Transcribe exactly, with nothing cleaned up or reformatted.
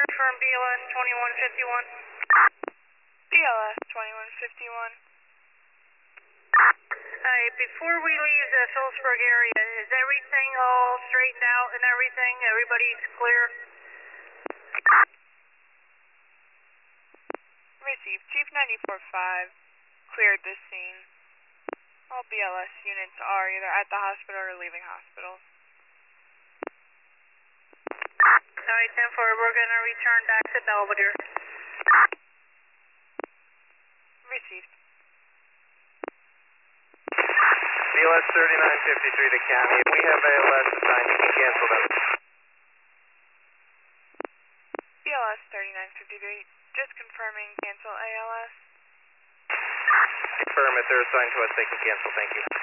Confirm B L S twenty-one fifty-one. B L S twenty-one fifty-one. Hey, before we leave the Phillipsburg area, is everything all straightened out and everything? Everybody's clear? Received. Chief ninety-four five cleared this scene. All B L S units are either at the hospital or leaving hospital. Alright, ten four, we're going to return back to Belvedere. Received. B L S thirty-nine fifty-three to County. If we have A L S assigned, you can cancel them. B L S thirty-nine fifty-three, just confirming cancel A L S. Confirm if they're assigned to us, they can cancel. Thank you.